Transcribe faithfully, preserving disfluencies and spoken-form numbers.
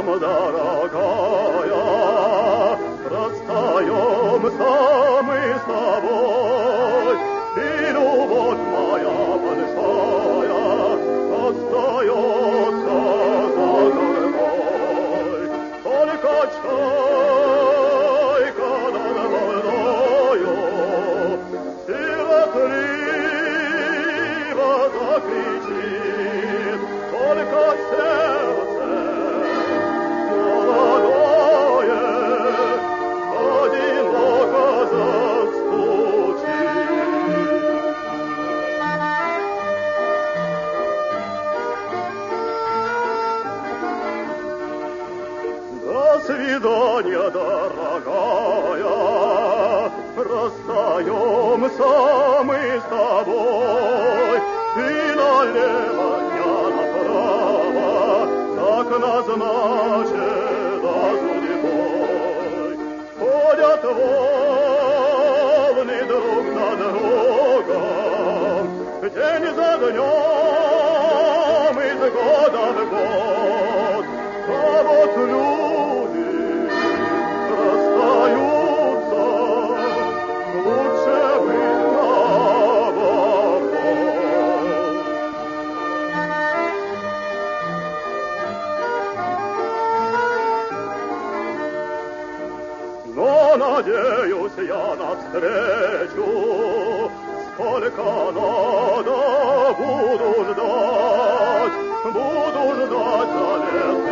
нам, дорогая, расстаемся мы с тобой, и любовь моя большая остается за тобой. Только чайка над волною сиротливо закричит, только сердце молодое одиноко застучит. До свидания, дорогая, расстаемся мы с тобой, и налево, я направо, так назначено судьбой. Ходят волны друг на другом, день за днем, из года в год, а вот люди расстаются, лучше быть наоборот. Но надеюсь я навстречу, сколько надо буду ждать, буду ждать за лет.